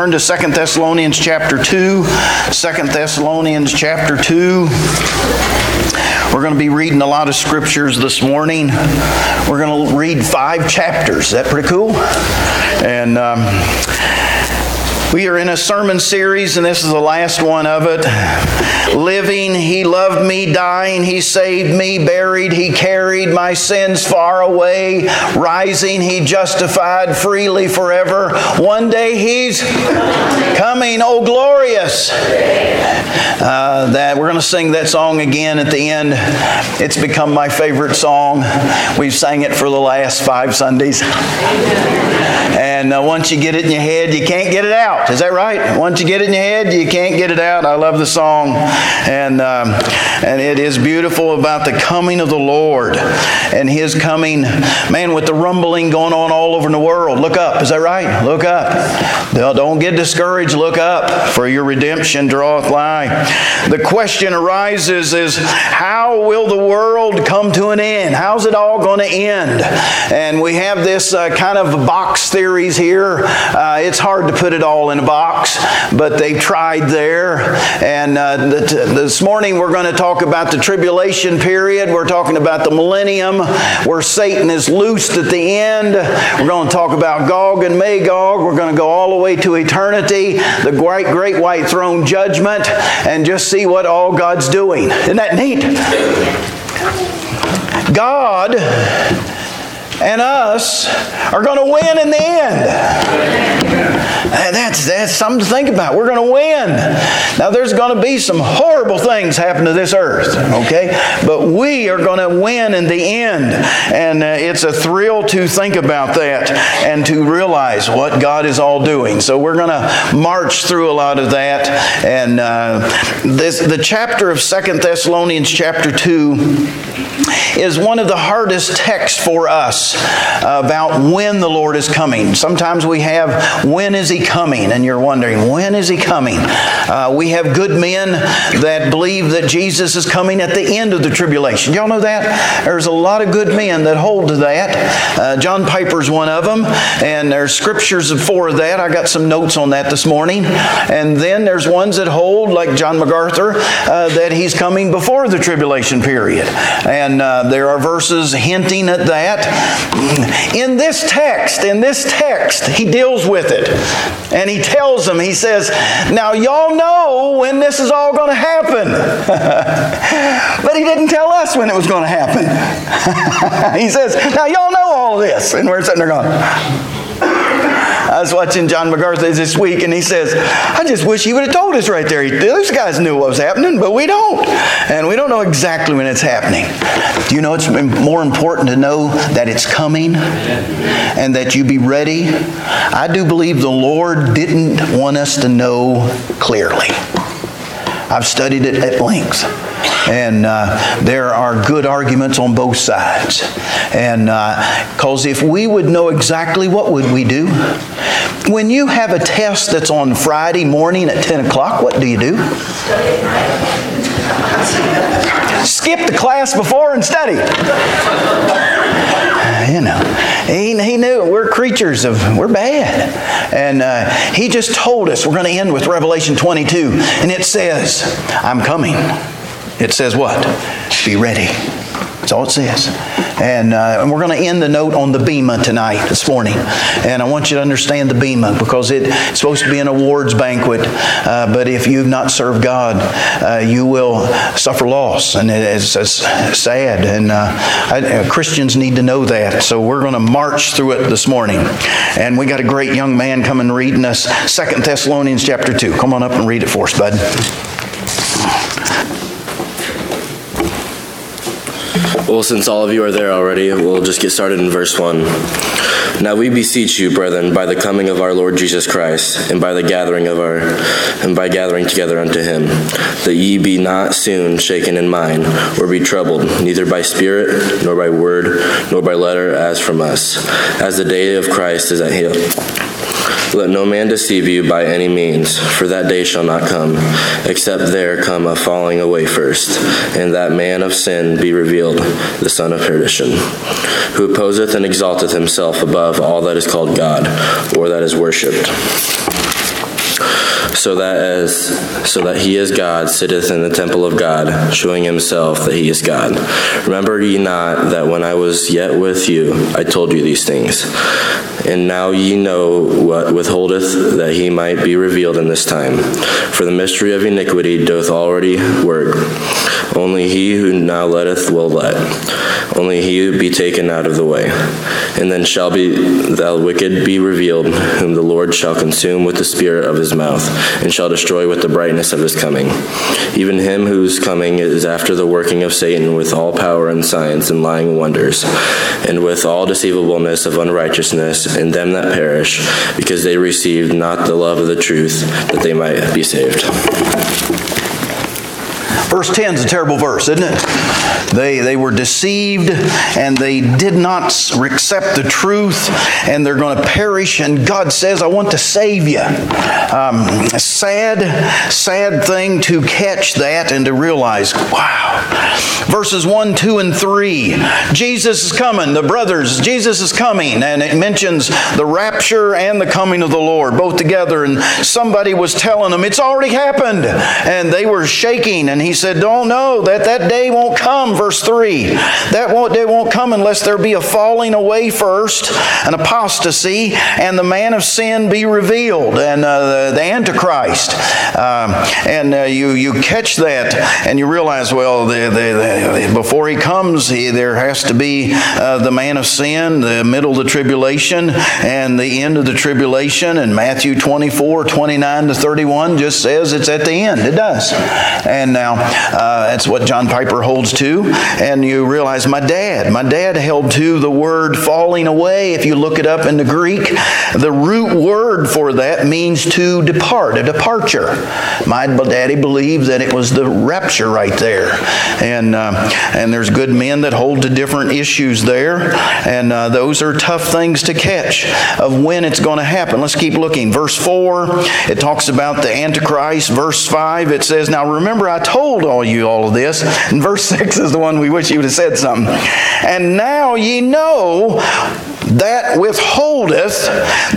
turn to 2 Thessalonians chapter 2. 2 Thessalonians chapter 2. We're going to be reading a lot of scriptures this morning. We're going to read 5 chapters. Is that pretty cool? And we are in a sermon series, and this is the last one of it. Living, He loved me. Dying, He saved me. Buried, He carried my sins far away. Rising, He justified freely forever. One day He's coming. Oh, glorious. That we're going to sing that song again at the end. It's become my favorite song. We've sang it for the last 5 Sundays. And once you get it in your head, you can't get it out. Is that right? Once you get it in your head, you can't get it out. I love the song. And it is beautiful about the coming of the Lord and His coming. Man, with the rumbling going on all over the world. Look up. Is that right? Look up. Don't get discouraged. Look up. For your redemption draweth nigh. The question arises is, how will the world come to an end? How's it all going to end? And we have this kind of box theories here. It's hard to put it all in a box, but they've tried there. And this morning we're going to talk about the tribulation period. We're talking about the millennium, where Satan is loosed at the end. We're going to talk about Gog and Magog. We're going to go all the way to eternity, the great white throne judgment, and just see what all God's doing. Isn't that neat? God and us are going to win in the end. That's something to think about. We're going to win. Now, there's going to be some horrible things happen to this earth, okay? But we are going to win in the end. And it's a thrill to think about that and to realize what God is all doing. So we're going to march through a lot of that. And the chapter of 2 Thessalonians chapter 2 is one of the hardest texts for us about when the Lord is coming. Sometimes we have, when is He coming? And you're wondering, when is He coming? We have good men that believe that Jesus is coming at the end of the tribulation. Y'all know that? There's a lot of good men that hold to that. John Piper's one of them. And there's scriptures for that. I got some notes on that this morning. And then there's ones that hold, like John MacArthur, that He's coming before the tribulation period. And there are verses hinting at that. In this text, He deals with it. And He tells them, He says, now y'all know when this is all going to happen. But He didn't tell us when it was going to happen. He says, now y'all know all this. And we're sitting there going, I was watching John MacArthur this week, and he says, I just wish he would have told us right there. Those guys knew what was happening, but we don't. And we don't know exactly when it's happening. Do you know it's more important to know that it's coming and that you be ready? I do believe the Lord didn't want us to know clearly. I've studied it at length. And there are good arguments on both sides. And because if we would know exactly, what would we do? When you have a test that's on Friday morning at 10 o'clock, what do you do? Skip the class before and study. You know, he knew we're creatures we're bad. And He just told us, we're going to end with Revelation 22. And it says, I'm coming. It says what? Be ready. That's all it says. And we're going to end the note on the Bema tonight, this morning. And I want you to understand the Bema, because it's supposed to be an awards banquet. But if you've not served God, you will suffer loss. And it's sad. And Christians need to know that. So we're going to march through it this morning. And we got a great young man coming reading us 2 Thessalonians chapter 2. Come on up and read it for us, bud. Well, since all of you are there already, we'll just get started in verse 1. Now we beseech you, brethren, by the coming of our Lord Jesus Christ, and by gathering together unto Him, that ye be not soon shaken in mind, or be troubled, neither by spirit, nor by word, nor by letter, as from us, as the day of Christ is at hand. Let no man deceive you by any means, for that day shall not come, except there come a falling away first, and that man of sin be revealed, the son of perdition, who opposeth and exalteth himself above all that is called God, or that is worshipped, so that he as God sitteth in the temple of God, showing himself that he is God. Remember ye not that when I was yet with you, I told you these things? And now ye know what withholdeth that he might be revealed in this time. For the mystery of iniquity doth already work. Only he who now letteth will let. Only he be taken out of the way. And then shall the wicked be revealed, whom the Lord shall consume with the spirit of his mouth, and shall destroy with the brightness of his coming. Even him whose coming is after the working of Satan with all power and science and lying wonders, and with all deceivableness of unrighteousness in them that perish, because they received not the love of the truth, that they might be saved. Verse 10 is a terrible verse, isn't it? They were deceived and they did not accept the truth, and they're going to perish, and God says, I want to save you. A sad thing to catch that and to realize, wow. Verses 1, 2, and 3. Jesus is coming. The brothers, Jesus is coming. And it mentions the rapture and the coming of the Lord, both together. And somebody was telling them, it's already happened. And they were shaking. And he said, don't know that day won't come. Verse 3. That day won't come unless there be a falling away first, an apostasy, and the man of sin be revealed, and the Antichrist. You catch that and you realize, well, before he comes, there has to be the man of sin, the middle of the tribulation, and the end of the tribulation. And Matthew 24, 29 to 31 just says it's at the end. It does. And now that's what John Piper holds to. And you realize my dad held to the word falling away. If you look it up in the Greek, the root word for that means to depart, a departure. My daddy believed that it was the rapture right there. And there's good men that hold to different issues there. And those are tough things to catch of when it's going to happen. Let's keep looking. Verse 4, it talks about the Antichrist. Verse 5, it says, now remember I told you all of this. And verse 6 is the one we wish you would have said something. And now ye know that withholdeth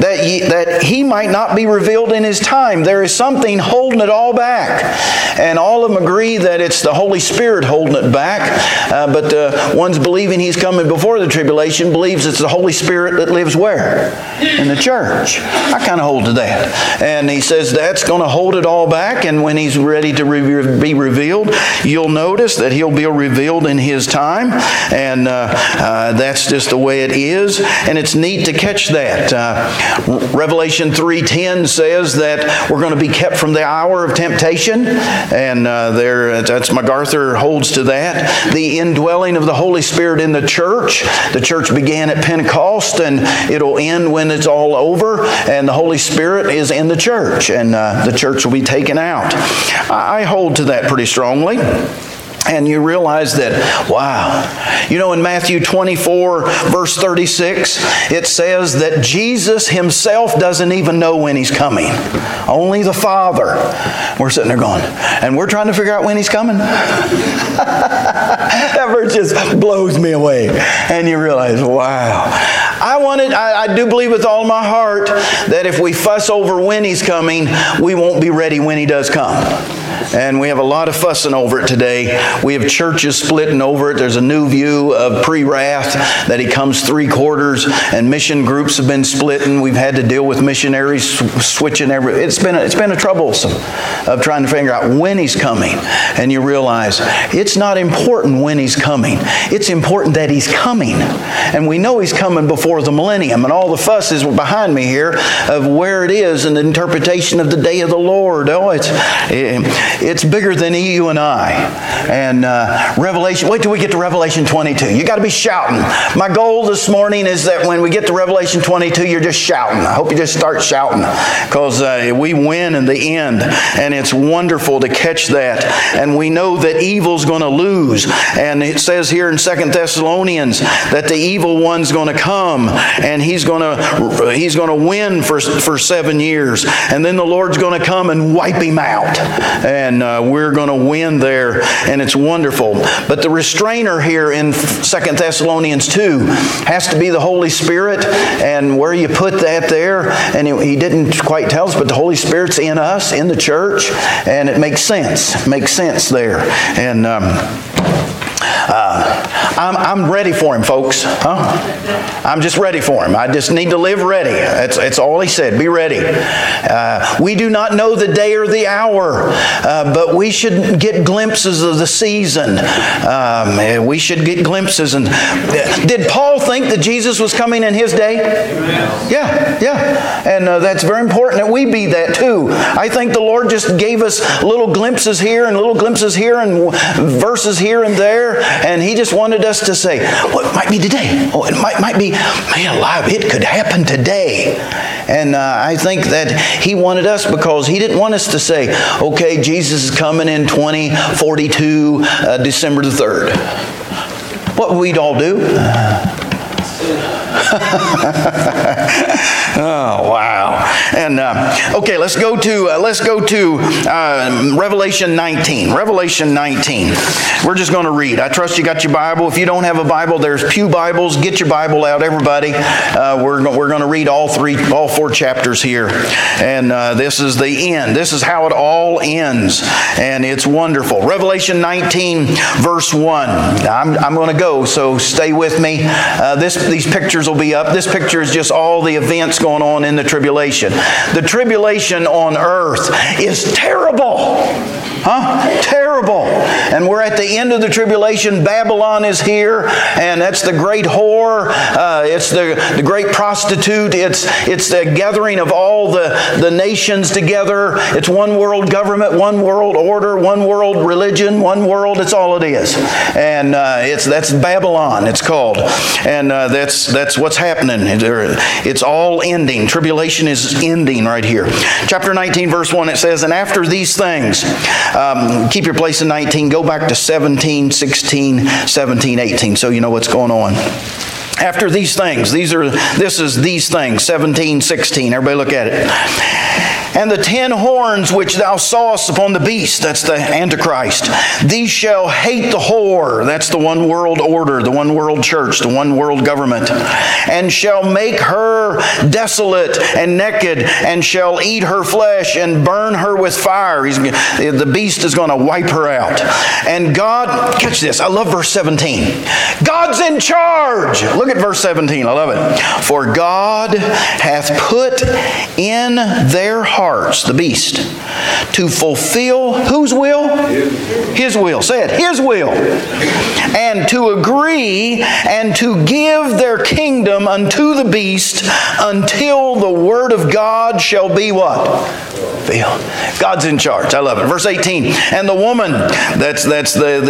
that he might not be revealed in his time. There is something holding it all back. And all of them agree that it's the Holy Spirit holding it back. But the ones believing he's coming before the tribulation believes it's the Holy Spirit that lives where? In the church. I kind of hold to that. And he says that's going to hold it all back. And when he's ready to be revealed, you'll notice that he'll be revealed in his time. And that's just the way it is. And it's neat to catch that. Revelation 3:10 says that we're going to be kept from the hour of temptation. And that's MacArthur holds to that. The indwelling of the Holy Spirit in the church. The church began at Pentecost, and it'll end when it's all over. And the Holy Spirit is in the church, and the church will be taken out. I hold to that pretty strongly. And you realize that, wow. You know, in Matthew 24, verse 36, it says that Jesus himself doesn't even know when he's coming. Only the Father. We're sitting there going, and we're trying to figure out when he's coming? That verse just blows me away. And you realize, wow. I do believe with all my heart that if we fuss over when he's coming, we won't be ready when he does come. And we have a lot of fussing over it today. We have churches splitting over it. There's a new view of pre-wrath that he comes 3/4, and mission groups have been splitting. We've had to deal with missionaries switching everything. It's been a troublesome of trying to figure out when he's coming. And you realize it's not important when he's coming. It's important that he's coming. And we know he's coming before the millennium. And all the fuss is behind me here of where it is and the interpretation of the day of the Lord. Oh, it's bigger than you and I. And Revelation, wait till we get to Revelation 22. You got to be shouting. My goal this morning is that when we get to Revelation 22, you're just shouting. I hope you just start shouting, because we win in the end. And it's wonderful to catch that. And we know that evil's going to lose. And it says here in 2 Thessalonians that the evil one's going to come, and he's going to win for 7 years. And then the Lord's going to come and wipe him out. And we're going to win there, and it's wonderful. But the restrainer here in 2 Thessalonians 2 has to be the Holy Spirit, and where you put that there, and he didn't quite tell us, but the Holy Spirit's in us, in the church, and it makes sense. It makes sense there. And I'm ready for him, folks. I'm just ready for him. I just need to live ready. That's all he said. Be ready. We do not know the day or the hour, but we should get glimpses of the season. We should get glimpses. And did Paul think that Jesus was coming in his day? Yeah. And that's very important that we be that too. I think the Lord just gave us little glimpses here and little glimpses here and verses here and there, and He just wanted us to say, well, it might be today. Oh, it might be, man alive, it could happen today. And I think that He wanted us, because He didn't want us to say, okay, Jesus is coming in 2042, December the 3rd. What we'd all do? Oh, wow. And okay, let's go to Revelation 19. Revelation 19. We're just going to read. I trust you got your Bible. If you don't have a Bible, there's pew Bibles. Get your Bible out, everybody. We're going to read all 4 chapters here. And this is the end. This is how it all ends. And it's wonderful. Revelation 19, verse 1. I'm going to go, so stay with me. These pictures will be up. This picture is just all the events going on in the tribulation. The tribulation on earth is terrible. Terrible. And we're at the end of the tribulation. Babylon is here, and that's the great whore. It's the great prostitute. It's the gathering of all the nations together. It's one world government, one world order, one world religion, one world. It's all it is. And that's Babylon, it's called. And that's what's happening. It's all ending. Tribulation is ending right here. Chapter 19, verse 1, it says, and after these things, keep your place in 19, go back to 17, 16, 17, 18, so you know what's going on. After these things, this is these things, 17, 16, everybody look at it. And the 10 horns which thou sawest upon the beast, that's the Antichrist, these shall hate the whore, that's the one world order, the one world church, the one world government, and shall make her desolate and naked, and shall eat her flesh and burn her with fire. The beast is going to wipe her out. And God, catch this, I love verse 17. God's in charge. Look at verse 17, I love it. For God hath put in their hearts, the beast, to fulfill whose will? His will. Say it. His will. And to agree and to give their kingdom unto the beast until the word of God shall be what? God's in charge. I love it. Verse 18. And the woman, that's the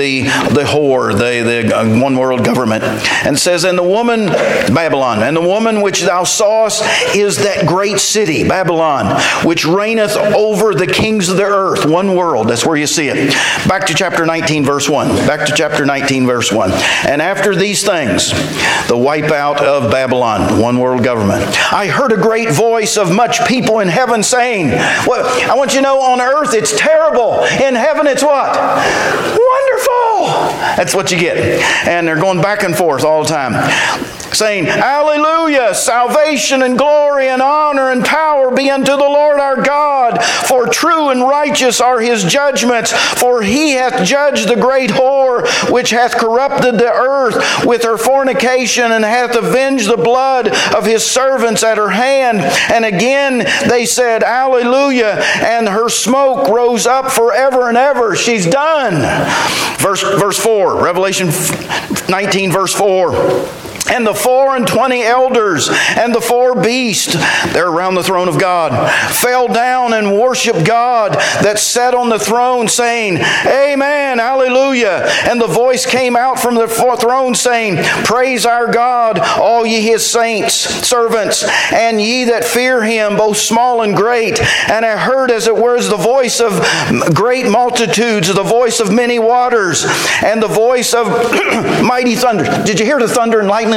whore, the one world government, and says, and the woman, Babylon, and the woman which thou sawest is that great city, Babylon, which reigneth over the kings of the earth. One world. That's where you see it. Back to chapter 19, verse 1. Back to chapter 19, verse 1. And after these things, the wipeout of Babylon, one world government. I heard a great voice of much people in heaven saying, well, I want you to know, on earth it's terrible. In heaven it's what? Wonderful. That's what you get. And they're going back and forth all the time, saying, Hallelujah, salvation and glory and honor and power be unto the Lord our God, for true and righteous are His judgments, for He hath judged the great whore, which hath corrupted the earth with her fornication, and hath avenged the blood of His servants at her hand. And again they said, Hallelujah, and her smoke rose up forever and ever. She's done. Verse 4, Revelation 19, verse 4. And the 24 elders and the 4 beasts, they're around the throne of God, fell down and worshiped God that sat on the throne, saying, Amen, hallelujah. And the voice came out from the throne, saying, Praise our God, all ye His saints, servants, and ye that fear Him, both small and great. And I heard, as it were, the voice of great multitudes, the voice of many waters, and the voice of mighty thunder. Did you hear the thunder and lightning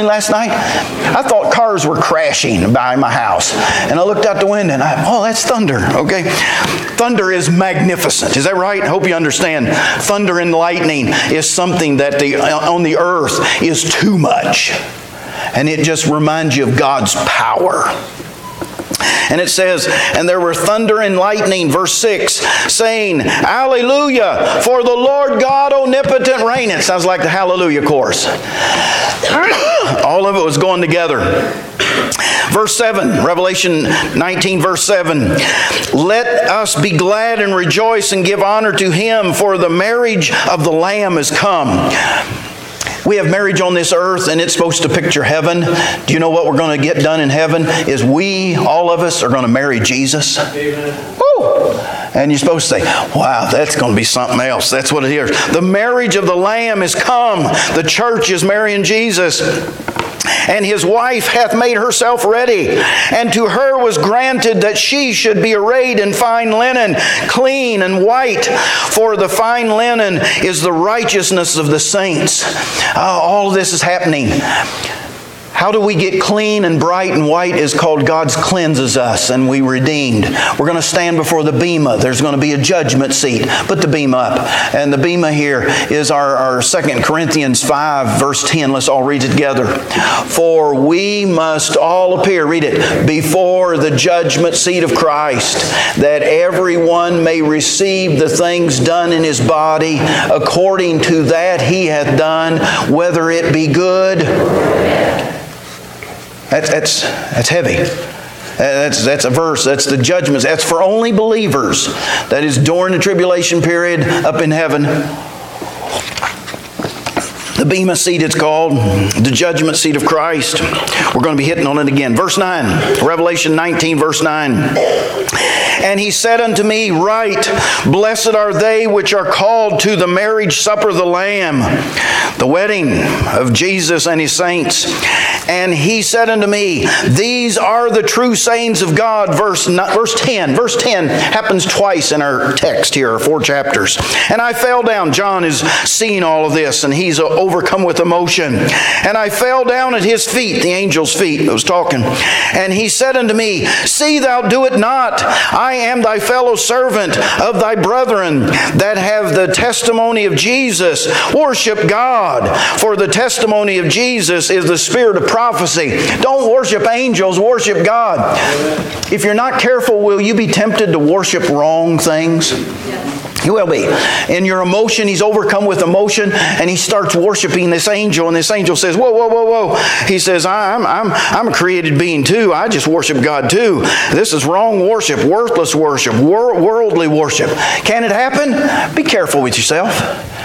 feeling last night? I thought cars were crashing by my house. And I looked out the window and that's thunder, okay? Thunder is magnificent. Is that right? I hope you understand. Thunder and lightning is something that on the earth is too much. And it just reminds you of God's power. And it says, and there were thunder and lightning, verse 6, saying, Hallelujah, for the Lord God omnipotent reigneth. Sounds like the Hallelujah chorus. All of it was going together. Verse 7, Revelation 19, verse 7. Let us be glad and rejoice and give honor to Him, for the marriage of the Lamb is come. We have marriage on this earth, and it's supposed to picture heaven. Do you know what we're going to get done in heaven? Is all of us, are going to marry Jesus. Amen. Woo! And you're supposed to say, wow, that's going to be something else. That's what it is. The marriage of the Lamb is come. The church is marrying Jesus. And His wife hath made herself ready. And to her was granted that she should be arrayed in fine linen, clean and white. For the fine linen is the righteousness of the saints. All of this is happening. How do we get clean and bright and white? Is called God's cleanses us and we redeemed. We're going to stand before the bema. There's going to be a judgment seat. Put the bema up. And the bema here is our 2 Corinthians 5 verse 10. Let's all read it together. For we must all appear, read it, before the judgment seat of Christ, that everyone may receive the things done in his body according to that he hath done, whether it be good. That's heavy. That's a verse. That's the judgments. That's for only believers. That is during the tribulation period up in heaven. The bema seat it's called. The judgment seat of Christ. We're going to be hitting on it again. Verse 9. Revelation 19 verse 9. And He said unto me, Write, blessed are they which are called to the marriage supper of the Lamb, the wedding of Jesus and His saints. And He said unto me, These are the true sayings of God. Verse 10. Verse 10 happens twice in our text here, 4 chapters. And I fell down. John is seeing all of this, and he's overcome with emotion. And I fell down at His feet, the angel's feet, that was talking. And He said unto me, See thou do it not. I am thy fellow servant of thy brethren that have the testimony of Jesus. Worship God, for the testimony of Jesus is the spirit of prophecy. Don't worship angels, worship God. If you're not careful, will you be tempted to worship wrong things? You will be. In your emotion, he's overcome with emotion, and he starts worshiping this angel, and this angel says, whoa, whoa, whoa, whoa. He says, I'm a created being too. I just worship God too. This is wrong worship, worthless worship, worldly worship. Can it happen? Be careful with yourself.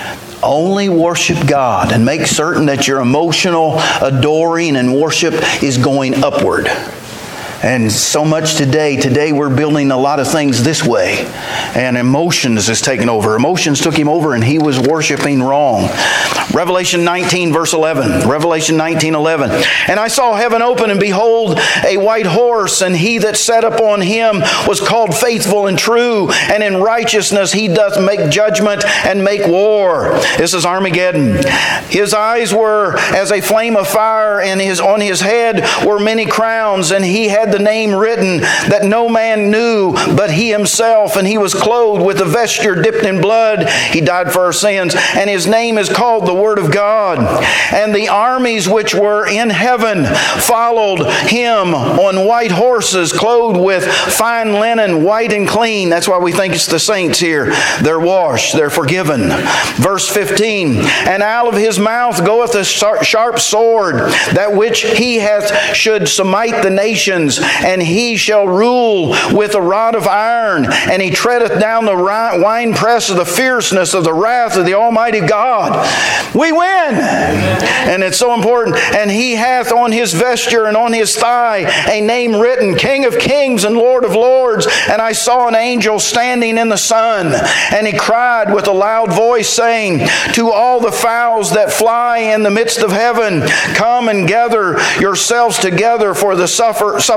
Only worship God and make certain that your emotional adoring and worship is going upward. And so much today we're building a lot of things this way. And emotions is taking over. Emotions took him over and he was worshiping wrong. Revelation 19 verse 11. Revelation 19:11. And I saw heaven open, and behold, a white horse, and he that sat upon him was called Faithful and True, and in righteousness he doth make judgment and make war. This is Armageddon. His eyes were as a flame of fire, and on his head were many crowns, and he had the name written that no man knew but he himself, and he was clothed with a vesture dipped in blood. He died for our sins, and his name is called the Word of God. And the armies which were in heaven followed him on white horses, clothed with fine linen, white and clean. That's why we think it's the saints here. They're washed, they're forgiven. Verse 15, and out of his mouth goeth a sharp sword, that which he hath should smite the nations, and he shall rule with a rod of iron, and he treadeth down the winepress of the fierceness of the wrath of the Almighty God. We win! And it's so important. And he hath on his vesture and on his thigh a name written, King of Kings and Lord of Lords. And I saw an angel standing in the sun, and he cried with a loud voice, saying, to all the fowls that fly in the midst of heaven, come and gather yourselves together for the supper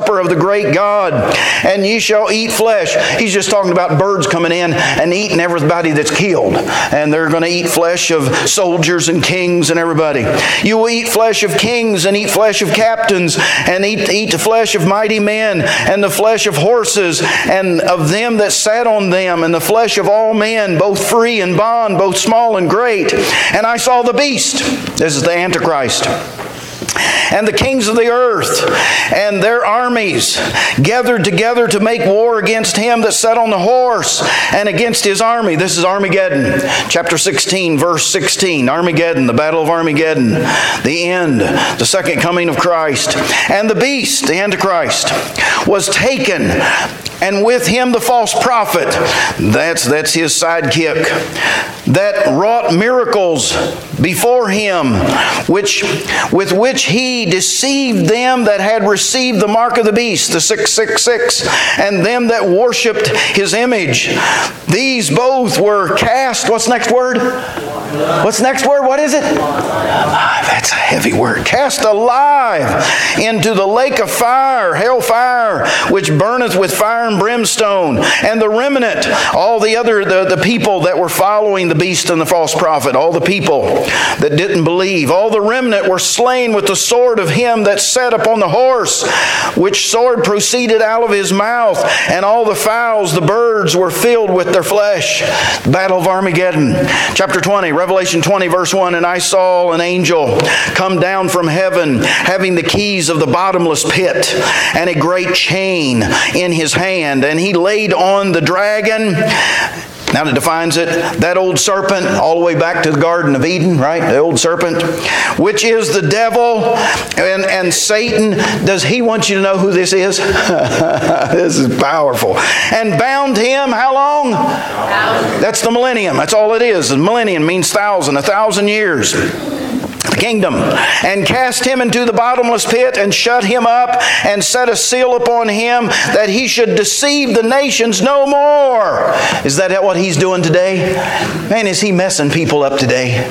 supper of the great God, and ye shall eat flesh. He's just talking about birds coming in and eating everybody that's killed. And they're going to eat flesh of soldiers and kings and everybody. You will eat flesh of kings and eat flesh of captains, and eat the flesh of mighty men, and the flesh of horses, and of them that sat on them, and the flesh of all men, both free and bond, both small and great. And I saw the beast. This is the Antichrist. And the kings of the earth and their armies gathered together to make war against him that sat on the horse and against his army. This is Armageddon. Chapter 16, verse 16. Armageddon, the battle of Armageddon. The end, the second coming of Christ. And the beast, the Antichrist, was taken, and with him the false prophet. That's his sidekick. That wrought miracles before him, with which he deceived them that had received the mark of the beast, the 666, and them that worshipped his image. These both were cast. What's the next word? What's the next word? What is it? That's a heavy word. Cast alive into the lake of fire, hell fire, which burneth with fire and brimstone. And the remnant, all the other, the people that were following the beast and the false prophet, all the people that didn't believe, all the remnant were slain with the sword of him that sat upon the horse, which sword proceeded out of his mouth, and all the fowls, the birds, were filled with their flesh. Battle of Armageddon. Chapter 20, Revelation 20, verse 1, and I saw an angel come down from heaven, having the keys of the bottomless pit, and a great chain in his hand. And he laid on the dragon. Now it defines it, that old serpent, all the way back to the Garden of Eden, right? The old serpent, which is the devil and Satan. Does he want you to know who this is? This is powerful. And bound him, how long? 1,000. That's the millennium. That's all it is. The millennium means 1,000 years. The kingdom, and cast him into the bottomless pit, and shut him up, and set a seal upon him, that he should deceive the nations no more. Is that what he's doing today? Man, is he messing people up today?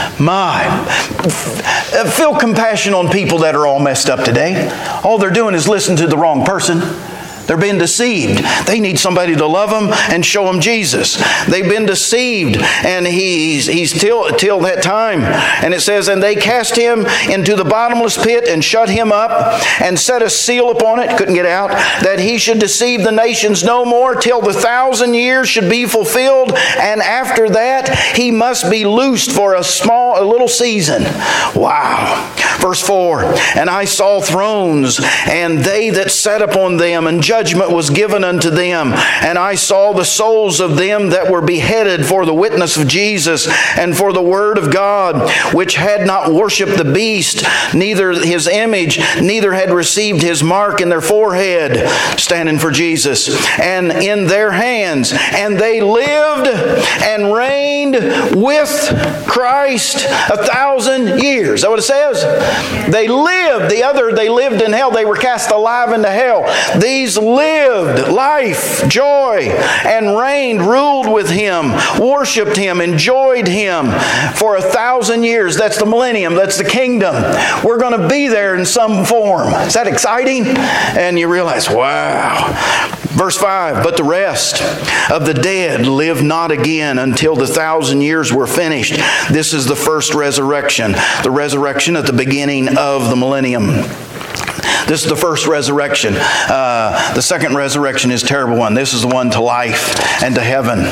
Feel compassion on people that are all messed up today. All they're doing is listening to the wrong person. They're being deceived. They need somebody to love them and show them Jesus. They've been deceived, and he's till that time. And it says, and they cast him into the bottomless pit and shut him up and set a seal upon it, couldn't get out, that he should deceive the nations no more till the 1,000 years should be fulfilled. And after that, he must be loosed for a little season. Wow. Verse 4, and I saw thrones, and they that sat upon them, and judgment was given unto them. And I saw the souls of them that were beheaded for the witness of Jesus and for the word of God, which had not worshipped the beast, neither his image, neither had received his mark in their forehead, standing for Jesus, and in their hands. And they lived and reigned with Christ 1,000 years. Is that what it says? They lived. They lived in hell. They were cast alive into hell. These lived life, joy, and reigned, ruled with him, worshipped him, enjoyed him for 1,000 years. That's the millennium. That's the kingdom. We're going to be there in some form. Is that exciting? And you realize, wow. Verse 5, but the rest of the dead live not again until the 1,000 years were finished. This is the first resurrection, the resurrection at the beginning of the millennium. This is the first resurrection. The second resurrection is a terrible one. This is the one to life and to heaven.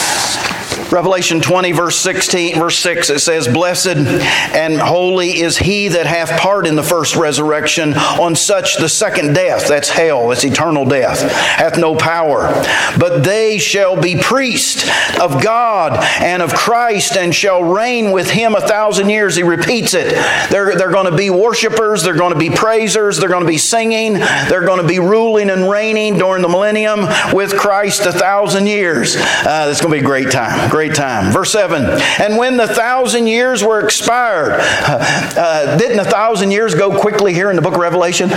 Revelation 20, verse 6, it says, blessed and holy is he that hath part in the first resurrection. On such the second death, that's hell, that's eternal death, hath no power. But they shall be priests of God and of Christ, and shall reign with him 1,000 years. He repeats it. They're going to be worshipers, they're going to be praisers, they're going to be singing, they're going to be ruling and reigning during the millennium with Christ 1,000 years. It's going to be a great time. great time. Verse 7, and when the 1,000 years were expired, didn't 1,000 years go quickly here in the book of Revelation?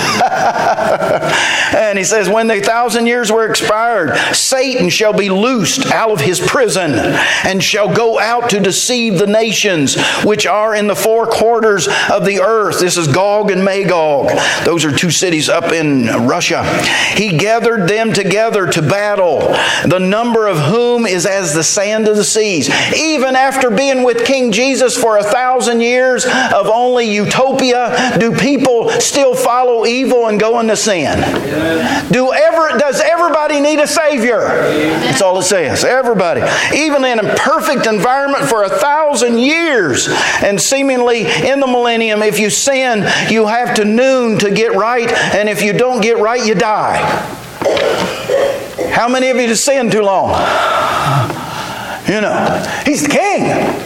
And he says, when the 1,000 years were expired, Satan shall be loosed out of his prison and shall go out to deceive the nations which are in the four quarters of the earth. This is Gog and Magog. Those are two cities up in Russia. He gathered them together to battle, the number of whom is as the sand of the seas. Even after being with King Jesus for 1,000 years of only utopia, do people still follow evil and go into sin? Does everybody need a Savior? That's all it says. Everybody. Even in a perfect environment for 1,000 years, and seemingly in the millennium, if you sin, you have to noon to get right, and if you don't get right, you die. How many of you have sinned too long? You know, He's the King.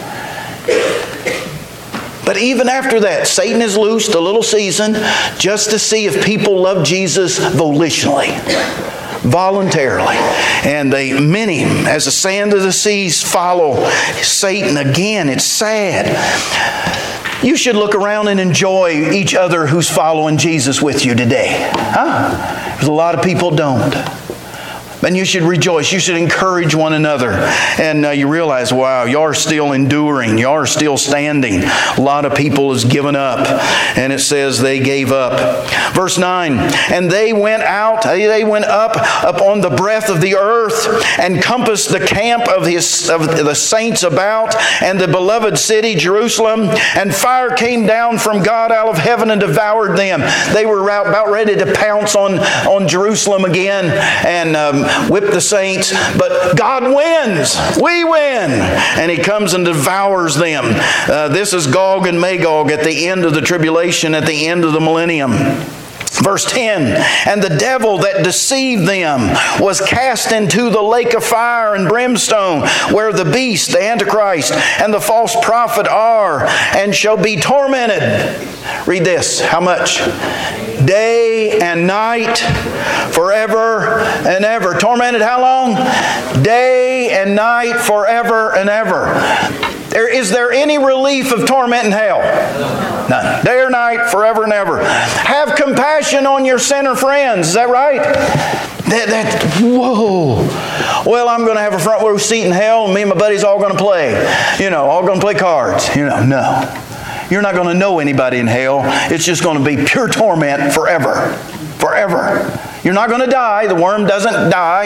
But even after that, Satan is loosed a little season just to see if people love Jesus volitionally, voluntarily. And many, as the sand of the seas, follow Satan again. It's sad. You should look around and enjoy each other who's following Jesus with you today. Huh? There's a lot of people don't. And you should rejoice. You should encourage one another. And you realize, wow, y'all are still enduring. Y'all are still standing. A lot of people has given up. And it says they gave up. Verse 9, and they went up on the breadth of the earth and compassed the camp of the saints about and the beloved city, Jerusalem. And fire came down from God out of heaven and devoured them. They were about ready to pounce on Jerusalem again and whip the saints, but God wins. We win. And He comes and devours them. This is Gog and Magog at the end of the tribulation, at the end of the millennium. Verse 10, and the devil that deceived them was cast into the lake of fire and brimstone, where the beast, the Antichrist, and the false prophet are, and shall be tormented. Read this. How much? Day and night, forever and ever. Tormented how long? Day and night, forever and ever. Is there any relief of torment in hell? None. Day or night, forever and ever. Have compassion on your sinner friends. Is that right? Whoa. Well, I'm going to have a front row seat in hell, and me and my buddies all going to play. All going to play cards. No. You're not going to know anybody in hell. It's just going to be pure torment forever. Forever. You're not going to die. The worm doesn't die.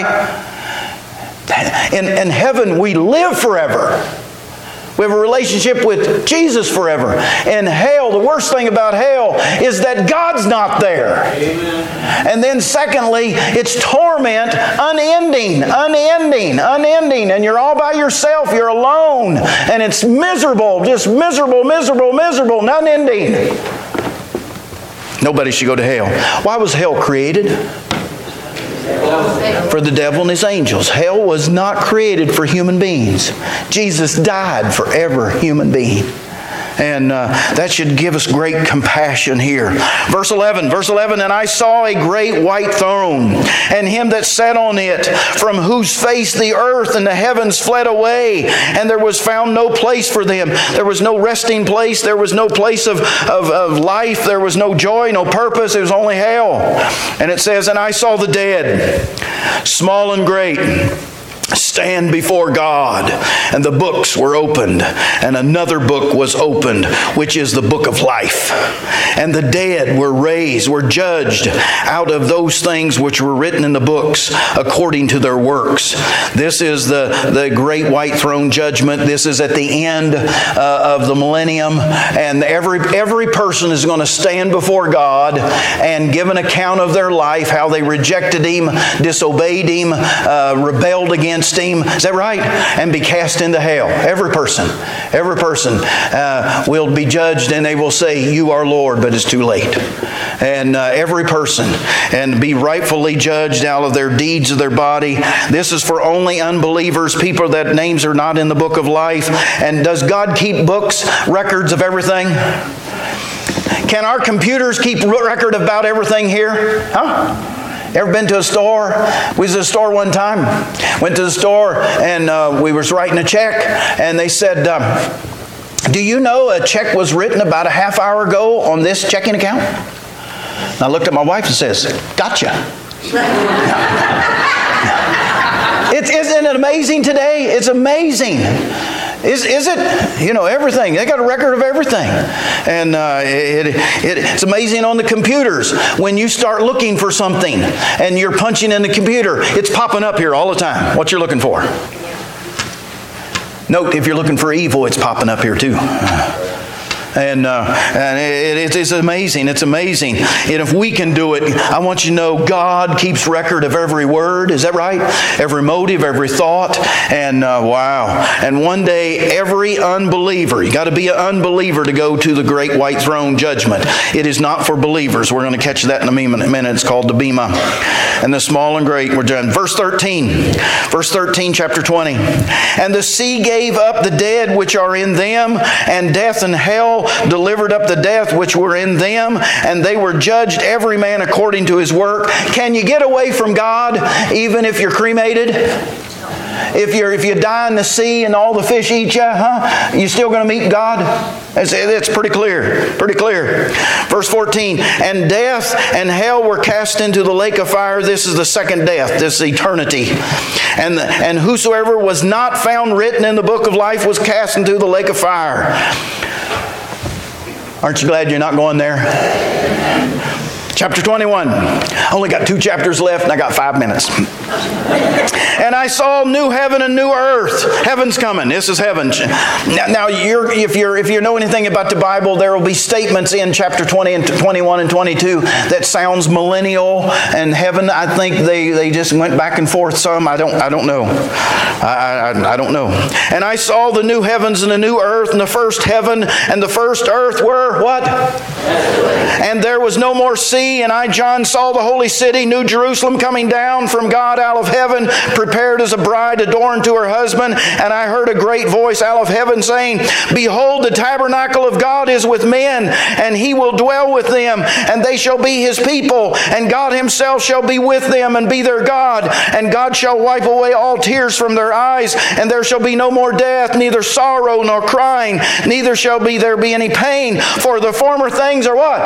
In heaven, we live forever. We have a relationship with Jesus forever. In hell, the worst thing about hell is that God's not there. Amen. And then secondly, it's torment, unending, and you're all by yourself, you're alone, and it's miserable, just miserable, unending. Nobody should go to hell. Why was hell created? For the devil and his angels. Hell was not created for human beings. Jesus died for every human being. And that should give us great compassion here. Verse 11, and I saw a great white throne, and Him that sat on it, from whose face the earth and the heavens fled away, and there was found no place for them. There was no resting place. There was no place of life. There was no joy, no purpose. It was only hell. And it says, and I saw the dead, small and great, stand before God, and the books were opened, and another book was opened, which is the book of life. And the dead were raised, were judged out of those things which were written in the books according to their works. This is the great white throne judgment. This is at the end of the millennium, and every person is going to stand before God and give an account of their life, how they rejected Him, disobeyed Him, rebelled against Him. Is that right? And be cast into hell. Every person will be judged, and they will say, "You are Lord," but it's too late. And every person, and be rightfully judged out of their deeds of their body. This is for only unbelievers, people that names are not in the book of life. And does God keep books, records of everything? Can our computers keep record about everything here? Huh? Ever been to a store? We was at a store one time. Went to the store and we was writing a check, and they said, do you know a check was written about a half hour ago on this checking account? And I looked at my wife and says, gotcha. Isn't it amazing today? It's amazing. Is it? You know, everything. They got a record of everything. And it's amazing on the computers. When you start looking for something and you're punching in the computer, it's popping up here all the time. What you're looking for. Note, if you're looking for evil, it's popping up here too. And it's amazing. It's amazing. And if we can do it, I want you to know God keeps record of every word. Is that right? Every motive, every thought. And wow. And one day, every unbeliever, you got to be an unbeliever to go to the great white throne judgment. It is not for believers. We're going to catch that in a minute. It's called the Bema. And the small and great were done. Verse 13. Verse 13, chapter 20. And the sea gave up the dead which are in them, and death and hell delivered up the death which were in them, and they were judged every man according to his work. Can you get away from God even if you're cremated? If you die in the sea and all the fish eat you, you still going to meet God? It's pretty clear. Pretty clear. Verse 14, and death and hell were cast into the lake of fire. This is the second death. This is eternity. And whosoever was not found written in the book of life was cast into the lake of fire. Aren't you glad you're not going there? Chapter 21. I only got 2 chapters left and I got 5 minutes. And I saw new heaven and new earth. Heaven's coming. This is heaven. Now, if you know anything about the Bible, there will be statements in chapter 20 and 21 and 22 that sounds millennial. And heaven, I think they just went back and forth some. I don't know. I don't know. And I saw the new heavens and the new earth, and the first heaven and the first earth were what? And there was no more sea. And I, John, saw the holy city, New Jerusalem, coming down from God out of heaven, prepared as a bride adorned to her husband. And I heard a great voice out of heaven saying, behold, the tabernacle of God is with men, and he will dwell with them, and they shall be his people, and God himself shall be with them and be their God. And God shall wipe away all tears from their eyes, and there shall be no more death, neither sorrow nor crying, neither shall there be any pain, for the former things are what?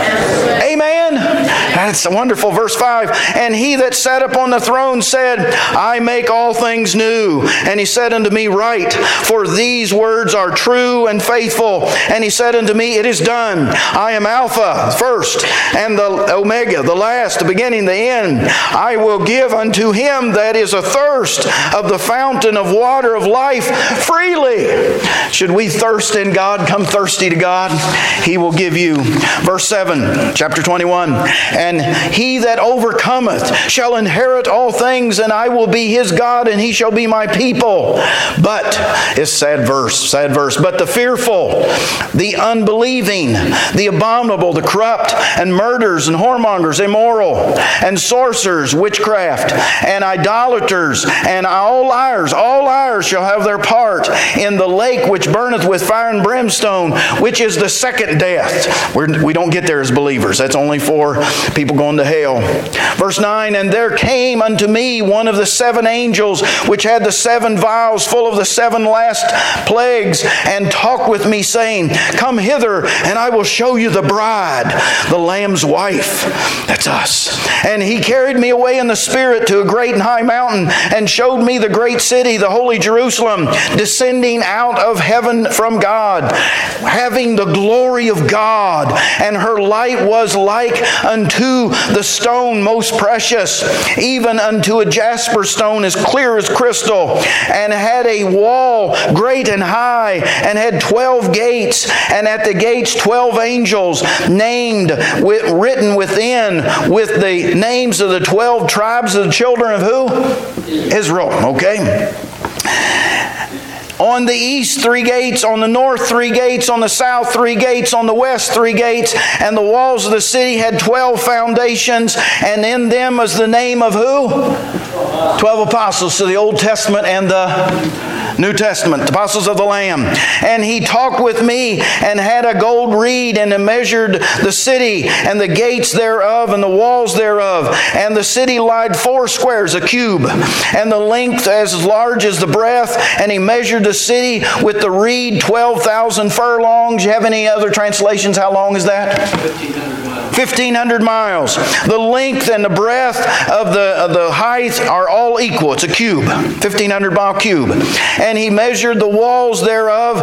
Amen. That's wonderful. Verse 5. And he that sat upon the throne said, I make all things new. And he said unto me, write, for these words are true and faithful. And he said unto me, it is done. I am Alpha, first, and the Omega, the last, the beginning, the end. I will give unto him that is athirst of the fountain of water of life freely. Should we thirst in God, come thirsty to God, he will give you. Verse 7, chapter 21. And he that overcometh shall inherit all things, and I will be his God, and he shall be my people. But, it's sad verse, but the fearful, the unbelieving, the abominable, the corrupt, and murderers, and whoremongers, immoral, and sorcerers, witchcraft, and idolaters, and all liars shall have their part in the lake which burneth with fire and brimstone, which is the second death. We don't get there as believers. That's only for people going to hell. Verse 9, and there came unto me one of the 7 angels, which had the 7 vials full of the 7 last plagues, and talked with me, saying, come hither, and I will show you the bride, the Lamb's wife. That's us. And he carried me away in the Spirit to a great and high mountain, and showed me the great city, the holy Jerusalem, descending out of heaven from God, having the glory of God. And her light was like unto the stone most precious, even unto a jasper stone as clear as crystal, and had a wall great and high, and had 12 gates, and at the gates 12 angels, named, written within, with the names of the 12 tribes of the children of who? Israel. Okay. On the east 3 gates, on the north 3 gates, on the south 3 gates, on the west 3 gates, and the walls of the city had 12 foundations, and in them was the name of who? 12 apostles. So the Old Testament and the New Testament, apostles of the Lamb. And he talked with me and had a gold reed and measured the city and the gates thereof and the walls thereof. And the city lied 4 squares, a cube, and the length as large as the breadth. And he measured the city with the reed 12,000 furlongs. You have any other translations? How long is that? 1,500 miles. The length and the breadth of the height are all equal. It's a cube, 1,500 mile cube. And he measured the walls thereof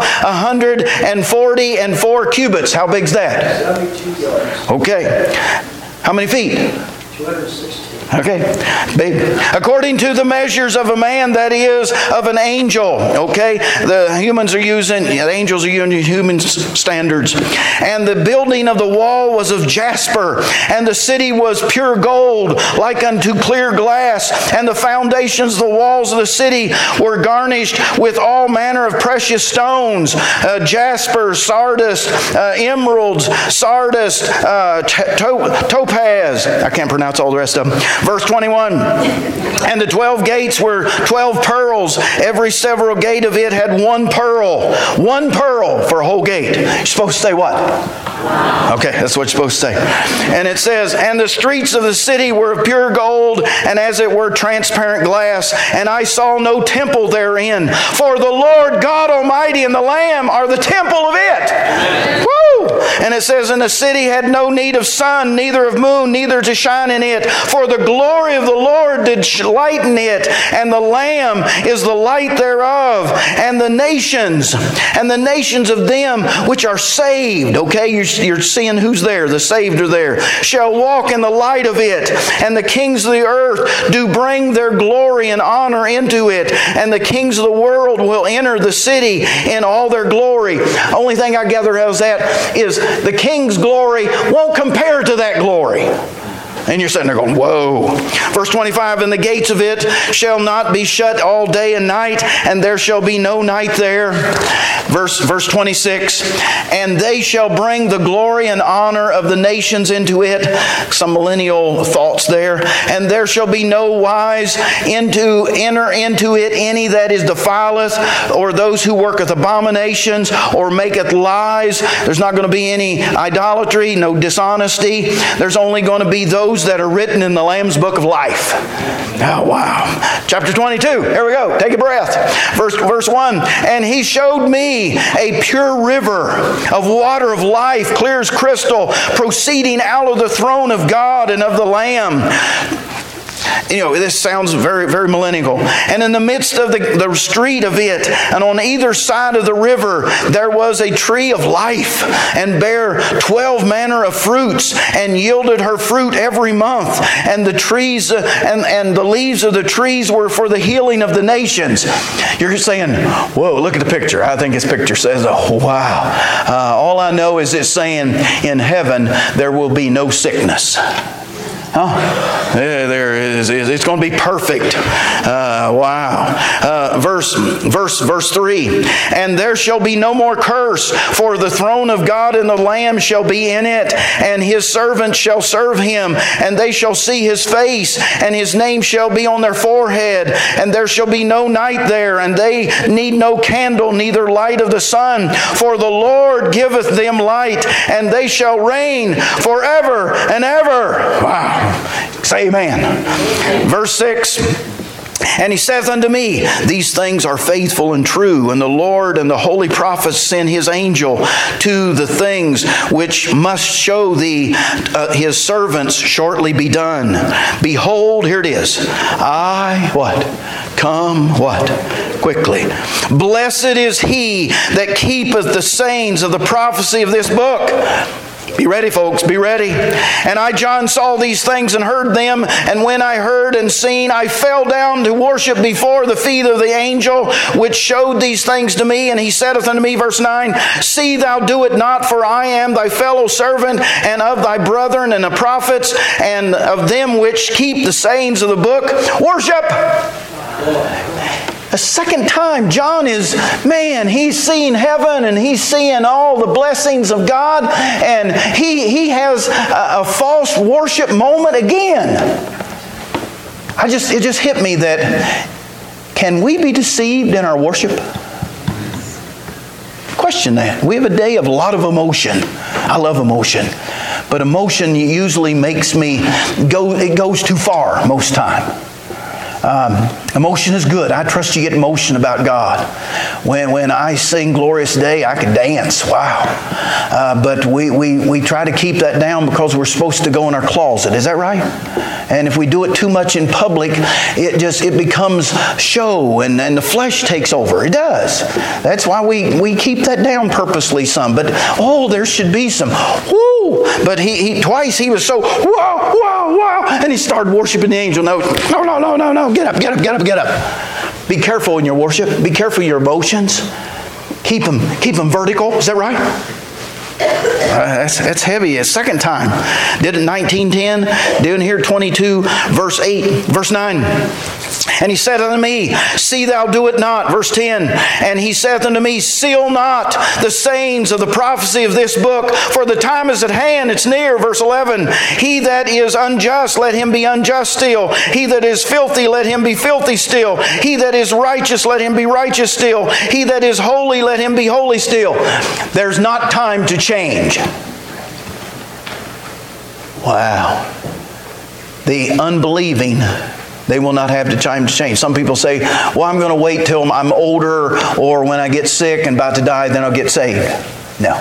144 cubits. How big's that? 72 yards. Okay. How many feet? 260. Okay, big. According to the measures of a man, that is, of an angel. Okay, the angels are using human standards. And the building of the wall was of jasper, and the city was pure gold, like unto clear glass. And the foundations of the walls of the city were garnished with all manner of precious stones, jasper, sardis, emeralds, sardis, topaz. I can't pronounce all the rest of them. Verse 21, and the 12 gates were 12 pearls. Every several gate of it had 1 pearl. 1 pearl for a whole gate. You're supposed to say what? Okay, that's what you're supposed to say. And it says, and the streets of the city were of pure gold, and as it were transparent glass. And I saw no temple therein, for the Lord God Almighty and the Lamb are the temple of it. Woo! And it says, and the city had no need of sun, neither of moon, neither to shine in it, for the glory of the Lord did lighten it, and the Lamb is the light thereof. And the nations of them which are saved, okay, you're seeing who's there, the saved are there, shall walk in the light of it. And the kings of the earth do bring their glory and honor into it. And the kings of the world will enter the city in all their glory. Only thing I gather out of that is the king's glory won't compare to that glory. And you're sitting there going, whoa. Verse 25, and the gates of it shall not be shut all day and night, and there shall be no night there. Verse 26, and they shall bring the glory and honor of the nations into it. Some millennial thoughts there. And there shall be no wise enter into it any that is defileth, or those who worketh abominations, or maketh lies. There's not going to be any idolatry, no dishonesty. There's only going to be those that are written in the Lamb's book of life. Oh, wow. Chapter 22. Here we go. Take a breath. Verse 1. And he showed me a pure river of water of life, clear as crystal, proceeding out of the throne of God and of the Lamb. You know, this sounds very, very millennial. And in the midst of the street of it, and on either side of the river, there was a tree of life, and bare 12 manner of fruits, and yielded her fruit every month. And the trees and the leaves of the trees were for the healing of the nations. You're saying, whoa, look at the picture. I think this picture says, oh, wow. All I know is it's saying in heaven there will be no sickness. There is. It's going to be perfect. Wow. Verse 3. And there shall be no more curse, for the throne of God and the Lamb shall be in it, and his servants shall serve him, and they shall see his face, and his name shall be on their forehead. And there shall be no night there, and they need no candle, neither light of the sun, for the Lord giveth them light, and they shall reign forever and ever. Wow. Say amen. Verse 6. And he saith unto me, these things are faithful and true, and the Lord and the holy prophets send his angel to the things which must show thee his servants shortly be done. Behold, here it is. I, what? Come, what? Quickly. Blessed is he that keepeth the sayings of the prophecy of this book. Be ready, folks, be ready. And I, John, saw these things and heard them. And when I heard and seen, I fell down to worship before the feet of the angel which showed these things to me. And he saith unto me, verse 9, see thou do it not, for I am thy fellow servant, and of thy brethren and the prophets, and of them which keep the sayings of the book. Worship! A second time, John he's seeing heaven and he's seeing all the blessings of God, and he has a false worship moment again. It just hit me that Can we be deceived in our worship? Question that. We have a day of a lot of emotion. I love emotion. But emotion usually makes me it goes too far most time. Emotion is good. I trust you get emotion about God. When I sing Glorious Day, I can dance. Wow. But we try to keep that down because we're supposed to go in our closet. Is that right? And if we do it too much in public, it becomes show and the flesh takes over. It does. That's why we keep that down purposely some. But there should be some whoo. But he twice he was so whoa, whoa, whoa, and he started worshiping the angel. No, get up. Be careful in your worship. Be careful in your emotions. Keep them vertical. Is that right? That's heavy. A second time. Did it in 19:10. Doing here 22, verse 8, verse 9. And he said unto me, see thou do it not. Verse 10. And he saith unto me, seal not the sayings of the prophecy of this book, for the time is at hand, it's near. Verse 11. He that is unjust, let him be unjust still. He that is filthy, let him be filthy still. He that is righteous, let him be righteous still. He that is holy, let him be holy still. There's not time to change. Wow. The unbelieving, they will not have the time to change. Some people say, well, I'm going to wait till I'm older or when I get sick and about to die, then I'll get saved. No.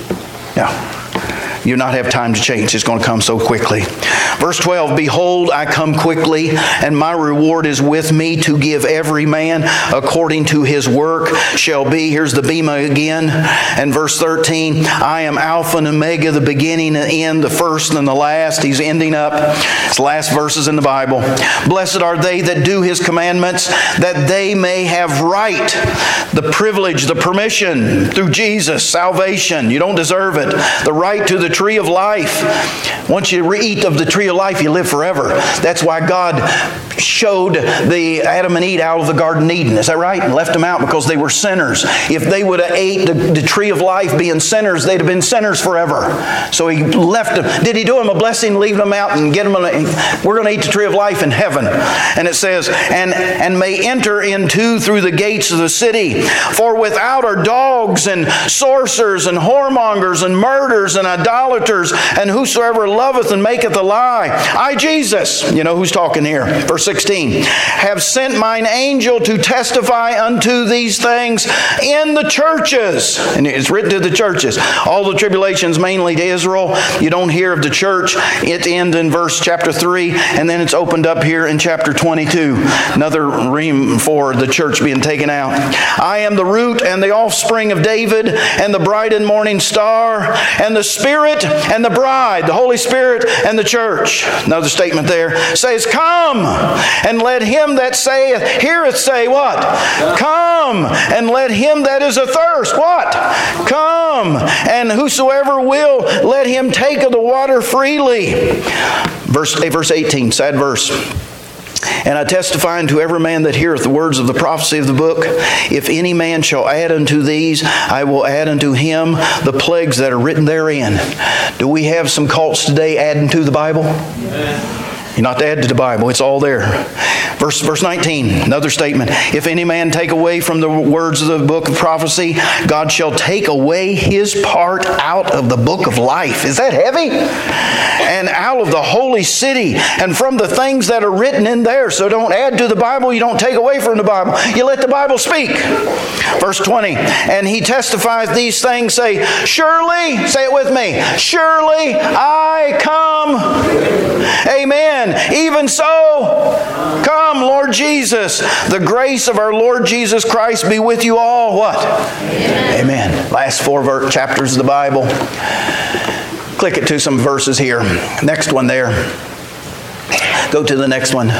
You'll not have time to change. It's going to come so quickly. Verse 12, behold, I come quickly, and my reward is with me to give every man according to his work shall be. Here's the bema again. And verse 13, I am Alpha and Omega, the beginning and the end, the first and the last. He's ending up. It's the last verses in the Bible. Blessed are they that do his commandments, that they may have right, the privilege, the permission through Jesus, salvation. You don't deserve it. The right to the tree of life. Once you eat of the tree of life, you live forever. That's why God showed the Adam and Eve out of the Garden of Eden. Is that right? And left them out because they were sinners. If they would have ate the tree of life being sinners, they'd have been sinners forever. So he left them. Did he do them a blessing, leave them out and get them? We're going to eat the tree of life in heaven. And it says, and may enter into through the gates of the city. For without are dogs and sorcerers and whoremongers and murderers and idolaters and whosoever loveth and maketh a lie. I, Jesus, you know who's talking here. Verse 16, have sent mine angel to testify unto these things in the churches. And it's written to the churches. All the tribulations mainly to Israel. You don't hear of the church. It ends in chapter 3, and then it's opened up here in chapter 22. Another ream for the church being taken out. I am the root and the offspring of David, and the bright and morning star, and the Spirit and the bride, the Holy Spirit and the church. Another statement there says, come and let him that saith, heareth say what? Come and let him that is athirst, what? Come, and whosoever will, let him take of the water freely. Verse 18, sad verse. And I testify unto every man that heareth the words of the prophecy of the book, if any man shall add unto these, I will add unto him the plagues that are written therein. Do we have some cults today adding to the Bible? Amen. You're not to add to the Bible. It's all there. Verse 19, another statement. If any man take away from the words of the book of prophecy, God shall take away his part out of the book of life. Is that heavy? And out of the holy city, and from the things that are written in there. So don't add to the Bible. You don't take away from the Bible. You let the Bible speak. Verse 20, and he testifies these things, say, surely, say it with me, surely I come. Amen. Even so, come, Lord Jesus. The grace of our Lord Jesus Christ be with you all. What? Amen. Amen. Last 4 chapters of the Bible. Click it to some verses here. Next one there. Go to the next one.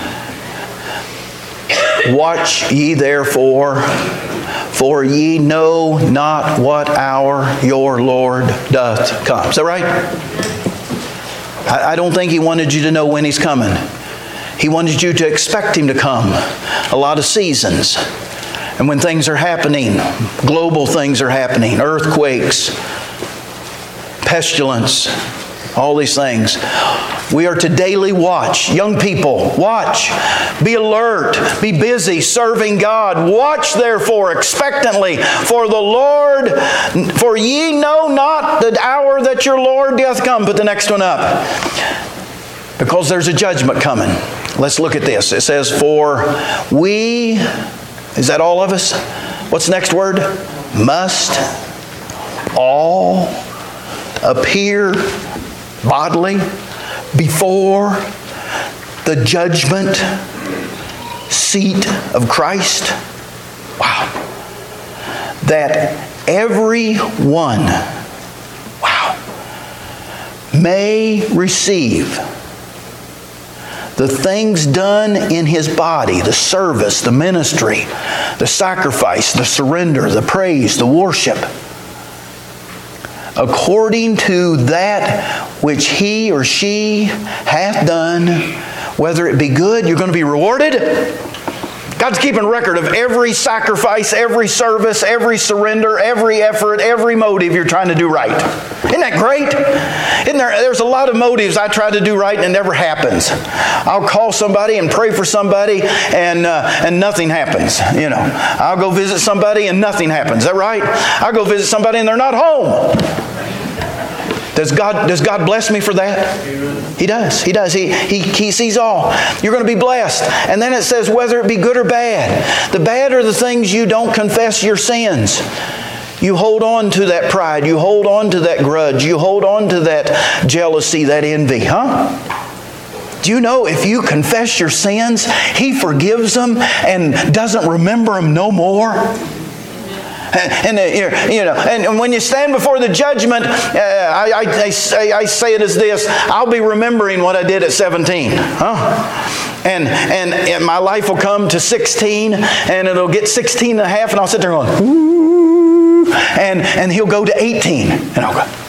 Watch ye therefore, for ye know not what hour your Lord doth come. Is that right? I don't think he wanted you to know when he's coming. He wanted you to expect him to come. A lot of seasons. And when things are happening, global things are happening, earthquakes, pestilence, All these things. We are to daily watch. Young people, watch. Be alert. Be busy serving God. Watch therefore expectantly for the Lord, for ye know not the hour that your Lord doth come. Put the next one up. Because there's a judgment coming. Let's look at this. It says, for we, is that all of us? What's the next word? Must all appear bodily before the judgment seat of Christ. Wow. That everyone, may receive the things done in his body, the service, the ministry, the sacrifice, the surrender, the praise, the worship, according to that which he or she hath done, whether it be good, you're going to be rewarded. God's keeping record of every sacrifice, every service, every surrender, every effort, every motive you're trying to do right. Isn't that great? There's a lot of motives I try to do right and it never happens. I'll call somebody and pray for somebody and nothing happens. You know, I'll go visit somebody and nothing happens. Is that right? I'll go visit somebody and they're not home. Does God bless me for that? He does. He does. He sees all. You're going to be blessed. And then it says whether it be good or bad. The bad are the things you don't confess your sins. You hold on to that pride. You hold on to that grudge. You hold on to that jealousy, that envy. Do you know if you confess your sins, He forgives them and doesn't remember them no more? And when you stand before the judgment, I say it as this: I'll be remembering what I did at 17. And my life will come to 16, and it'll get 16 and a half, and I'll sit there going, ooh, and he'll go to 18, and I'll go,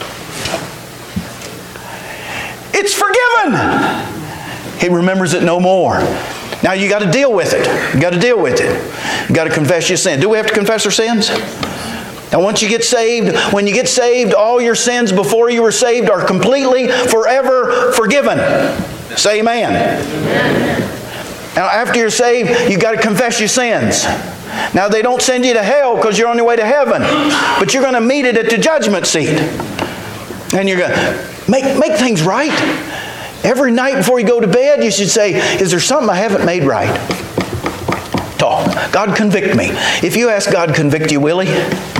it's forgiven. He remembers it no more. Now you got to deal with it. You got to deal with it. You got to confess your sin. Do we have to confess our sins? And once you get saved, when you get saved, all your sins before you were saved are completely, forever forgiven. Say amen. Now after you're saved, you got to confess your sins. Now they don't send you to hell because you're on your way to heaven, but you're going to meet it at the judgment seat, and you're going to make things right. Every night before you go to bed, you should say, is there something I haven't made right? Talk. God, convict me. If you ask God, convict you, will He?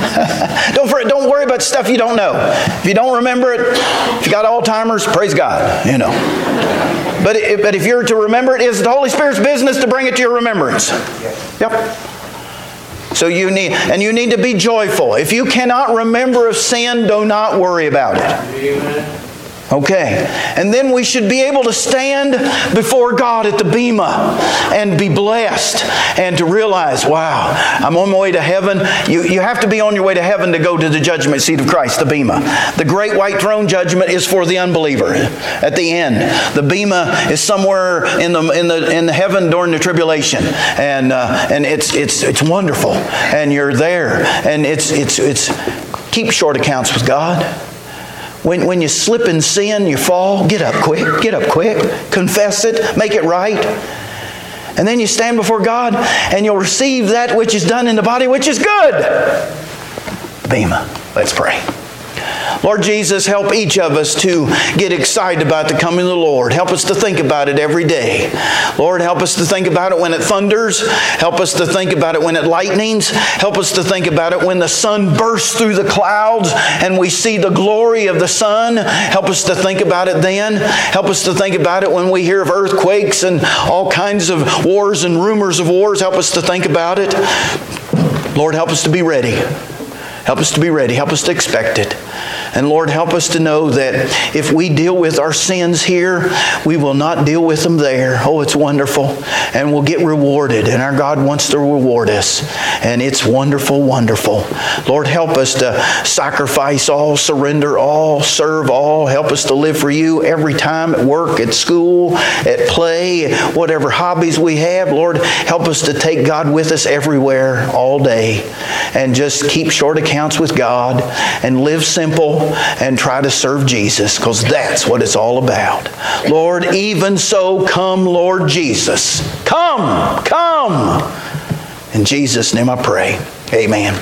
Don't worry about stuff you don't know. If you don't remember it, if you got Alzheimer's, praise God, you know. But if you're to remember it, it's the Holy Spirit's business to bring it to your remembrance. Yep. So you need to be joyful. If you cannot remember a sin, do not worry about it. Amen. Okay, and then we should be able to stand before God at the Bema and be blessed and to realize, wow, I'm on my way to heaven. You have to be on your way to heaven to go to the judgment seat of Christ, the Bema. The great white throne judgment is for the unbeliever at the end. The Bema is somewhere in the heaven during the tribulation, and it's wonderful, and you're there, and it's keep short accounts with God. When you slip in sin, you fall, get up quick, confess it, make it right. And then you stand before God and you'll receive that which is done in the body, which is good. Bema. Let's pray. Lord Jesus, help each of us to get excited about the coming of the Lord. Help us to think about it every day. Lord, help us to think about it when it thunders. Help us to think about it when it lightnings. Help us to think about it when the sun bursts through the clouds and we see the glory of the sun. Help us to think about it then. Help us to think about it when we hear of earthquakes and all kinds of wars and rumors of wars. Help us to think about it. Lord, help us to be ready. Help us to be ready. Help us to expect it. And Lord, help us to know that if we deal with our sins here, we will not deal with them there. Oh, it's wonderful. And we'll get rewarded. And our God wants to reward us. And it's wonderful, wonderful. Lord, help us to sacrifice all, surrender all, serve all. Help us to live for You every time at work, at school, at play, whatever hobbies we have. Lord, help us to take God with us everywhere, all day. And just keep short accounts with God and live simple go and try to serve Jesus, because that's what it's all about. Lord, even so, come, Lord Jesus. Come, come. In Jesus' name I pray. Amen.